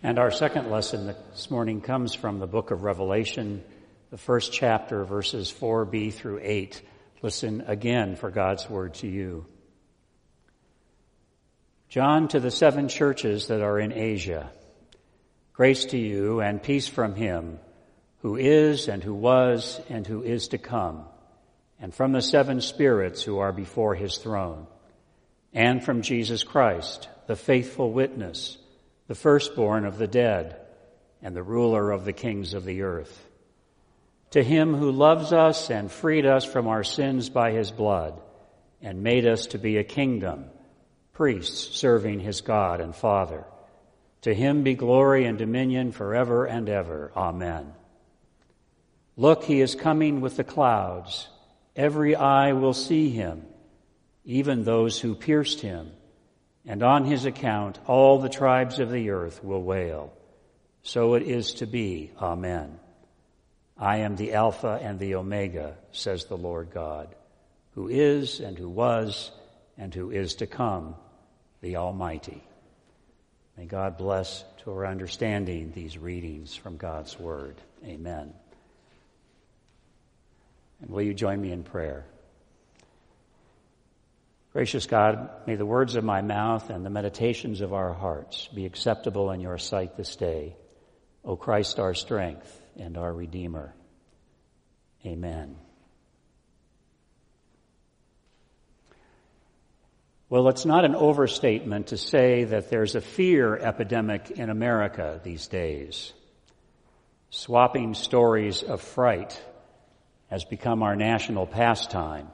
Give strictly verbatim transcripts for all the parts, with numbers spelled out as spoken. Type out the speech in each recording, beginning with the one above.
And our second lesson this morning comes from the book of Revelation, the first chapter, verses four b through eight. Listen again for God's word to you. John, to the seven churches that are in Asia, grace to you and peace from him who is and who was and who is to come, and from the seven spirits who are before his throne, and from Jesus Christ, the faithful witness, the firstborn of the dead, and the ruler of the kings of the earth. To him who loves us and freed us from our sins by his blood, and made us to be a kingdom, priests serving his God and Father. To him be glory and dominion forever and ever. Amen. Look, he is coming with the clouds. Every eye will see him, even those who pierced him. And on his account, all the tribes of the earth will wail. So it is to be. Amen. I am the Alpha and the Omega, says the Lord God, who is and who was and who is to come, the Almighty. May God bless to our understanding these readings from God's Word. Amen. And will you join me in prayer? Gracious God, may the words of my mouth and the meditations of our hearts be acceptable in your sight this day, O Christ, our strength and our Redeemer. Amen. Well, it's not an overstatement to say that there's a fear epidemic in America these days. Swapping stories of fright has become our national pastime.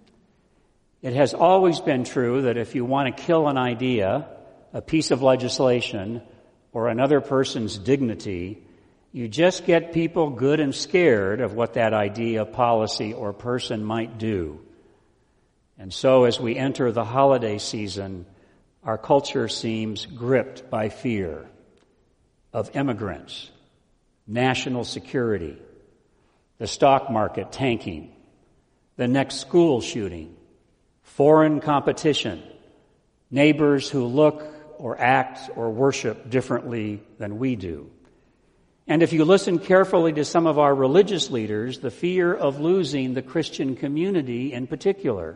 It has always been true that if you want to kill an idea, a piece of legislation, or another person's dignity, you just get people good and scared of what that idea, policy, or person might do. And so as we enter the holiday season, our culture seems gripped by fear of immigrants, national security, the stock market tanking, the next school shooting, foreign competition, neighbors who look or act or worship differently than we do. And if you listen carefully to some of our religious leaders, the fear of losing the Christian community in particular.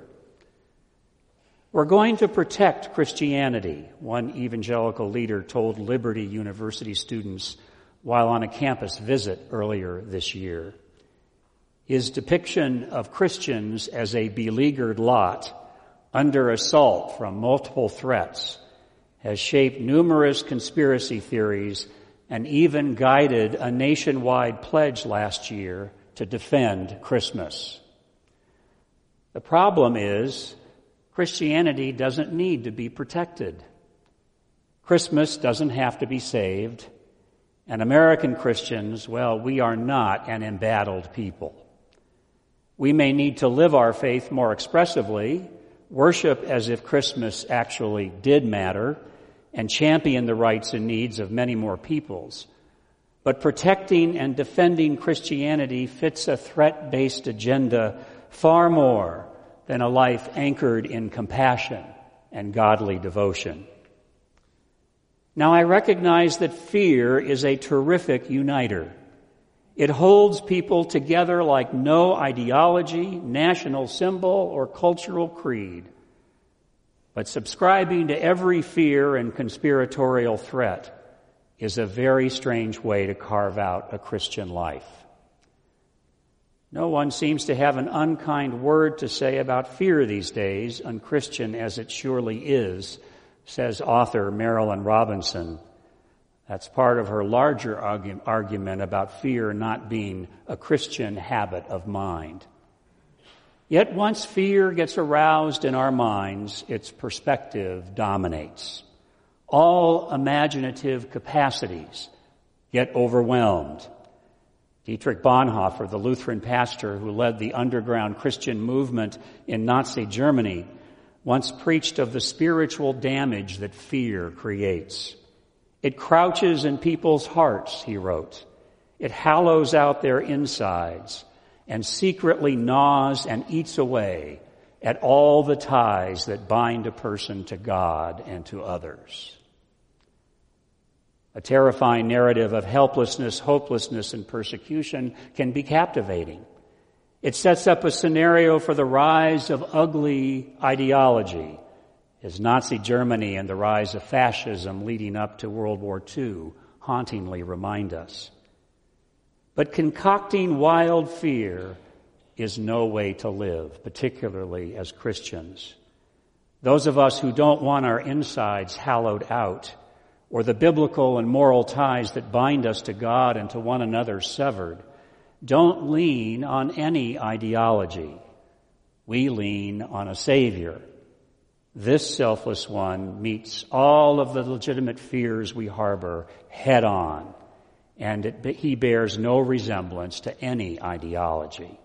We're going to protect Christianity, one evangelical leader told Liberty University students while on a campus visit earlier this year. His depiction of Christians as a beleaguered lot under assault from multiple threats has shaped numerous conspiracy theories and even guided a nationwide pledge last year to defend Christmas. The problem is, Christianity doesn't need to be protected. Christmas doesn't have to be saved. And American Christians, well, we are not an embattled people. We may need to live our faith more expressively, worship as if Christmas actually did matter, and champion the rights and needs of many more peoples. But protecting and defending Christianity fits a threat-based agenda far more than a life anchored in compassion and godly devotion. Now, I recognize that fear is a terrific uniter. It holds people together like no ideology, national symbol, or cultural creed. But subscribing to every fear and conspiratorial threat is a very strange way to carve out a Christian life. No one seems to have an unkind word to say about fear these days, unchristian as it surely is, says author Marilynne Robinson. That's part of her larger argu- argument about fear not being a Christian habit of mind. Yet once fear gets aroused in our minds, its perspective dominates. All imaginative capacities get overwhelmed. Dietrich Bonhoeffer, the Lutheran pastor who led the underground Christian movement in Nazi Germany, once preached of the spiritual damage that fear creates. It crouches in people's hearts, he wrote. It hollows out their insides and secretly gnaws and eats away at all the ties that bind a person to God and to others. A terrifying narrative of helplessness, hopelessness, and persecution can be captivating. It sets up a scenario for the rise of ugly ideology, as Nazi Germany and the rise of fascism leading up to World War Two hauntingly remind us. But concocting wild fear is no way to live, particularly as Christians. Those of us who don't want our insides hollowed out, or the biblical and moral ties that bind us to God and to one another severed, don't lean on any ideology. We lean on a Savior. This selfless one meets all of the legitimate fears we harbor head on, and it, he bears no resemblance to any ideology.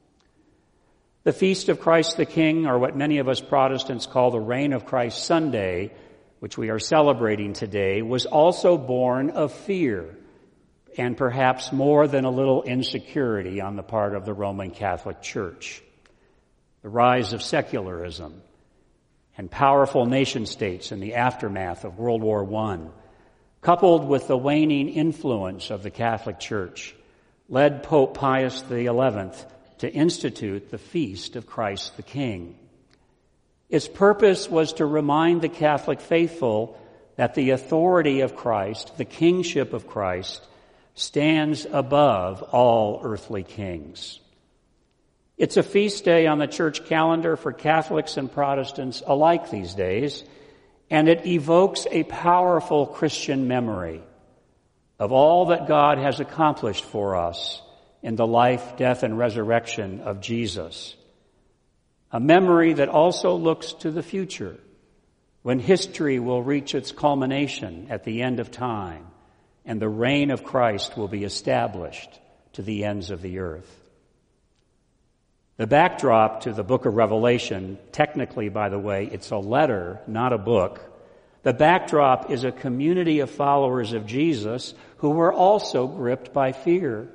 The Feast of Christ the King, or what many of us Protestants call the Reign of Christ Sunday, which we are celebrating today, was also born of fear, and perhaps more than a little insecurity on the part of the Roman Catholic Church. The rise of secularism and powerful nation-states in the aftermath of World War One, coupled with the waning influence of the Catholic Church, led Pope Pius the eleventh to institute the Feast of Christ the King. Its purpose was to remind the Catholic faithful that the authority of Christ, the kingship of Christ, stands above all earthly kings. It's a feast day on the church calendar for Catholics and Protestants alike these days, and it evokes a powerful Christian memory of all that God has accomplished for us in the life, death, and resurrection of Jesus. A memory that also looks to the future, when history will reach its culmination at the end of time, and the reign of Christ will be established to the ends of the earth. The backdrop to the book of Revelation, technically, by the way, it's a letter, not a book. The backdrop is a community of followers of Jesus who were also gripped by fear,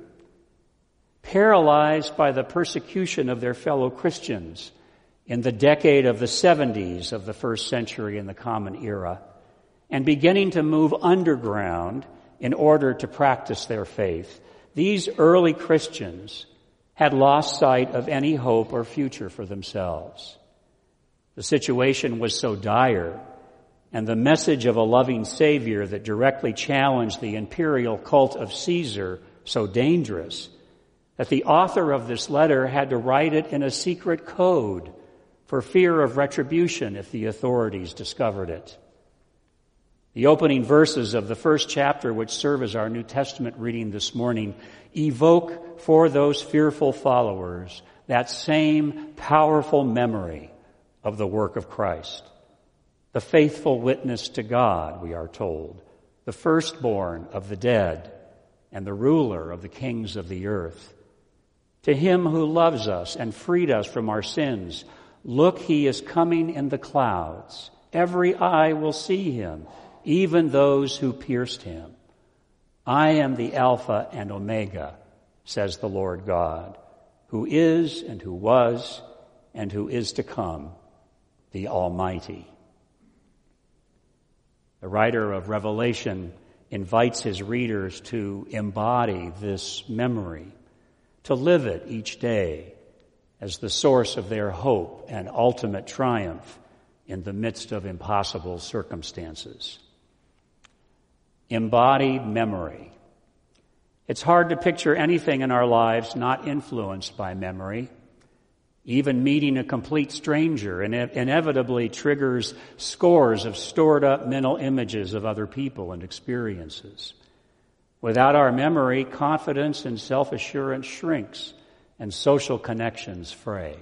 paralyzed by the persecution of their fellow Christians in the decade of the seventies of the first century in the Common Era, and beginning to move underground in order to practice their faith. These early Christians had lost sight of any hope or future for themselves. The situation was so dire, and the message of a loving Savior that directly challenged the imperial cult of Caesar so dangerous, that the author of this letter had to write it in a secret code for fear of retribution if the authorities discovered it. The opening verses of the first chapter, which serve as our New Testament reading this morning, evoke for those fearful followers that same powerful memory of the work of Christ. The faithful witness to God, we are told, the firstborn of the dead and the ruler of the kings of the earth. To him who loves us and freed us from our sins, look, he is coming in the clouds. Every eye will see him, even those who pierced him. I am the Alpha and Omega, says the Lord God, who is and who was and who is to come, the Almighty. The writer of Revelation invites his readers to embody this memory, to live it each day as the source of their hope and ultimate triumph in the midst of impossible circumstances. Embodied memory. It's hard to picture anything in our lives not influenced by memory. Even meeting a complete stranger ine- inevitably triggers scores of stored up mental images of other people and experiences. Without our memory, confidence and self-assurance shrinks and social connections fray.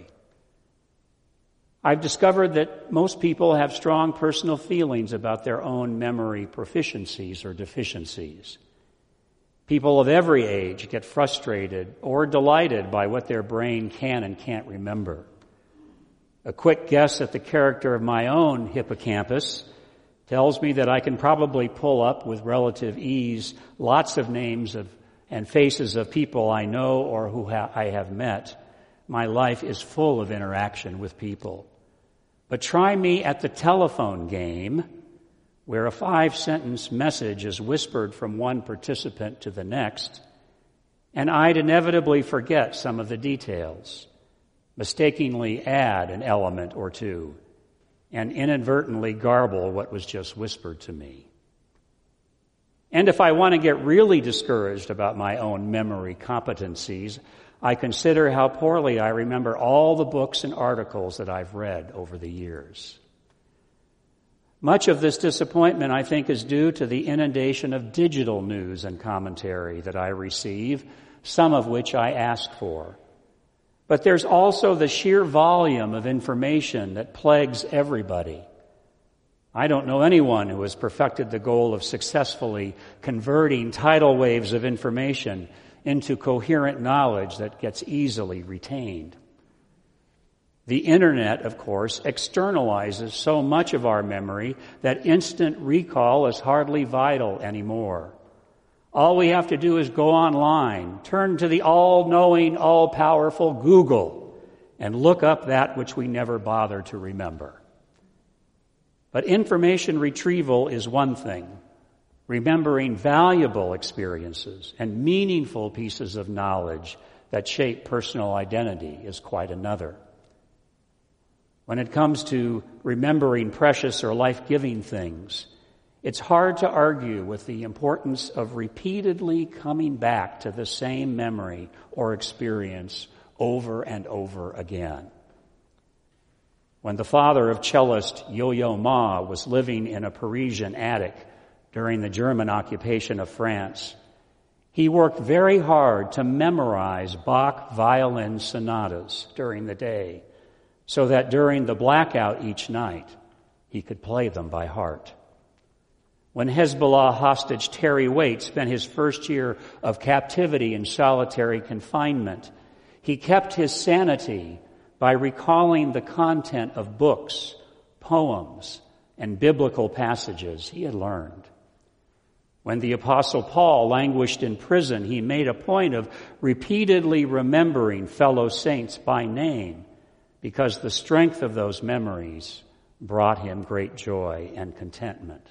I've discovered that most people have strong personal feelings about their own memory proficiencies or deficiencies. People of every age get frustrated or delighted by what their brain can and can't remember. A quick guess at the character of my own hippocampus tells me that I can probably pull up with relative ease lots of names of and faces of people I know or who ha- I have met. My life is full of interaction with people. But try me at the telephone game where a five-sentence message is whispered from one participant to the next, and I'd inevitably forget some of the details, mistakenly add an element or two, and inadvertently garble what was just whispered to me. And if I want to get really discouraged about my own memory competencies, I consider how poorly I remember all the books and articles that I've read over the years. Much of this disappointment, I think, is due to the inundation of digital news and commentary that I receive, some of which I ask for. But there's also the sheer volume of information that plagues everybody. I don't know anyone who has perfected the goal of successfully converting tidal waves of information into coherent knowledge that gets easily retained. The Internet, of course, externalizes so much of our memory that instant recall is hardly vital anymore. All we have to do is go online, turn to the all-knowing, all-powerful Google, and look up that which we never bother to remember. But information retrieval is one thing. Remembering valuable experiences and meaningful pieces of knowledge that shape personal identity is quite another. When it comes to remembering precious or life-giving things, it's hard to argue with the importance of repeatedly coming back to the same memory or experience over and over again. When the father of cellist Yo-Yo Ma was living in a Parisian attic during the German occupation of France, he worked very hard to memorize Bach violin sonatas during the day, so that during the blackout each night, he could play them by heart. When Hezbollah hostage Terry Waite spent his first year of captivity in solitary confinement, he kept his sanity by recalling the content of books, poems, and biblical passages he had learned. When the Apostle Paul languished in prison, he made a point of repeatedly remembering fellow saints by name, because the strength of those memories brought him great joy and contentment.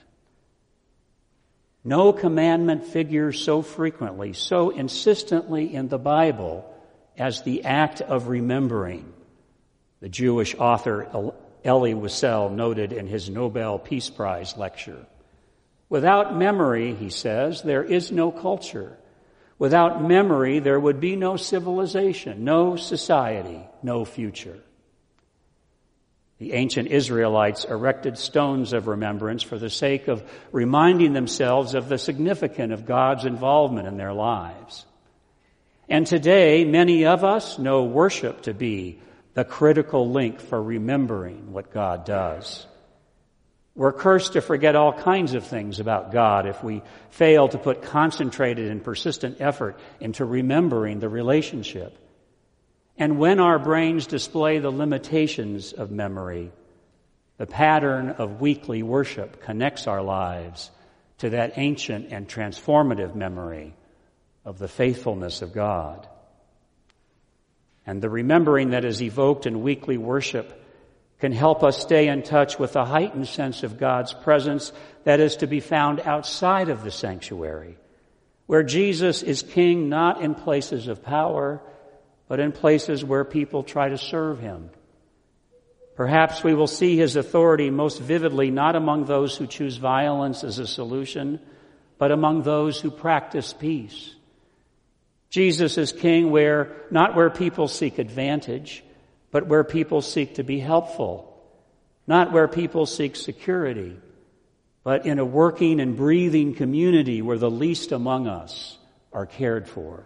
No commandment figures so frequently, so insistently in the Bible as the act of remembering. The Jewish author Elie Wiesel noted in his Nobel Peace Prize lecture. Without memory, he says, there is no culture. Without memory, there would be no civilization, no society, no future. The ancient Israelites erected stones of remembrance for the sake of reminding themselves of the significance of God's involvement in their lives. And today, many of us know worship to be the critical link for remembering what God does. We're cursed to forget all kinds of things about God if we fail to put concentrated and persistent effort into remembering the relationship. And when our brains display the limitations of memory, the pattern of weekly worship connects our lives to that ancient and transformative memory of the faithfulness of God. And the remembering that is evoked in weekly worship can help us stay in touch with the heightened sense of God's presence that is to be found outside of the sanctuary, where Jesus is king not in places of power, but in places where people try to serve him. Perhaps we will see his authority most vividly not among those who choose violence as a solution, but among those who practice peace. Jesus is king where, not where people seek advantage, but where people seek to be helpful. Not where people seek security, but in a working and breathing community where the least among us are cared for.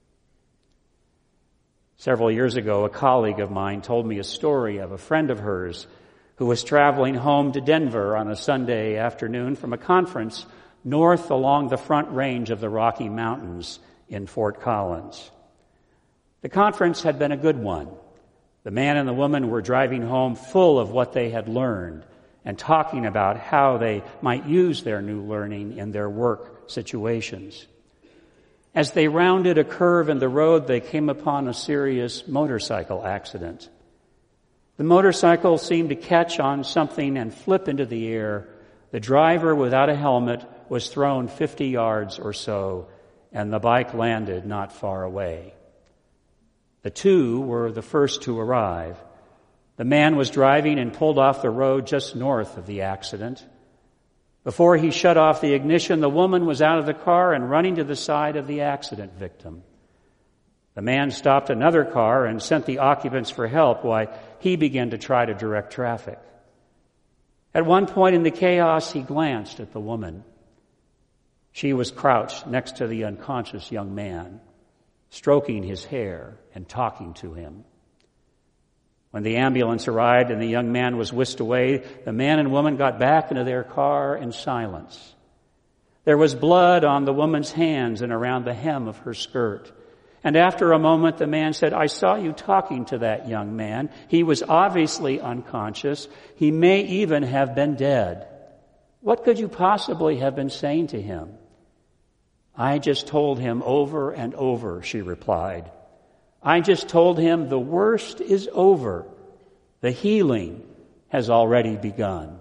Several years ago, a colleague of mine told me a story of a friend of hers who was traveling home to Denver on a Sunday afternoon from a conference north along the Front Range of the Rocky Mountains in Fort Collins. The conference had been a good one. The man and the woman were driving home full of what they had learned and talking about how they might use their new learning in their work situations. As they rounded a curve in the road, they came upon a serious motorcycle accident. The motorcycle seemed to catch on something and flip into the air The driver, without a helmet, was thrown fifty yards or so, and the bike landed not far away. The two were the first to arrive. The man was driving and pulled off the road just north of the accident. Before he shut off the ignition, the woman was out of the car and running to the side of the accident victim. The man stopped another car and sent the occupants for help while he began to try to direct traffic. At one point in the chaos, he glanced at the woman. She was crouched next to the unconscious young man, stroking his hair and talking to him. When the ambulance arrived and the young man was whisked away, the man and woman got back into their car in silence. There was blood on the woman's hands and around the hem of her skirt. And after a moment, the man said, "I saw you talking to that young man. He was obviously unconscious. He may even have been dead. What could you possibly have been saying to him?" "I just told him over and over," she replied. "I just told him the worst is over. The healing has already begun."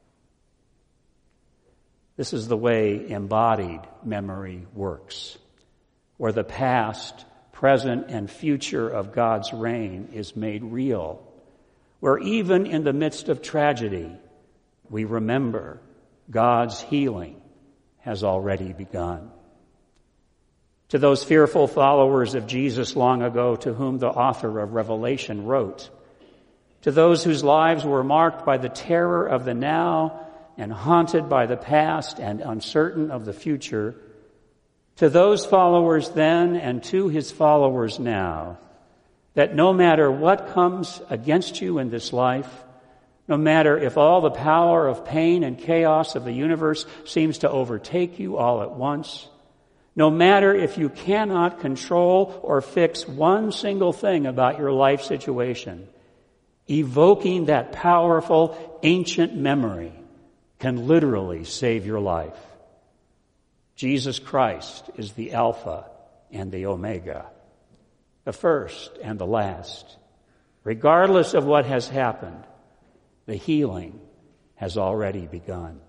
This is the way embodied memory works, where the past, present, and future of God's reign is made real, where even in the midst of tragedy, we remember God's healing has already begun. To those fearful followers of Jesus long ago, to whom the author of Revelation wrote, to those whose lives were marked by the terror of the now and haunted by the past and uncertain of the future, to those followers then and to his followers now, that no matter what comes against you in this life, no matter if all the power of pain and chaos of the universe seems to overtake you all at once, no matter if you cannot control or fix one single thing about your life situation, evoking that powerful ancient memory can literally save your life. Jesus Christ is the Alpha and the Omega, the first and the last. Regardless of what has happened, the healing has already begun.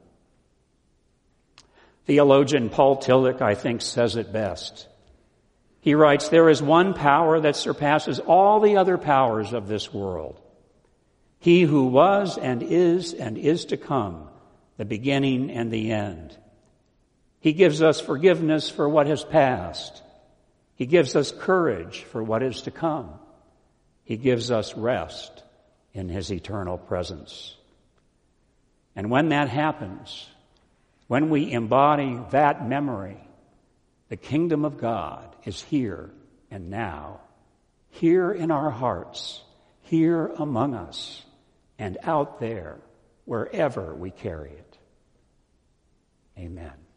Theologian Paul Tillich, I think, says it best. He writes, "There is one power that surpasses all the other powers of this world. He who was and is and is to come, the beginning and the end. He gives us forgiveness for what has passed. He gives us courage for what is to come. He gives us rest in his eternal presence." And when that happens, when we embody that memory, the kingdom of God is here and now, here in our hearts, here among us, and out there, wherever we carry it. Amen.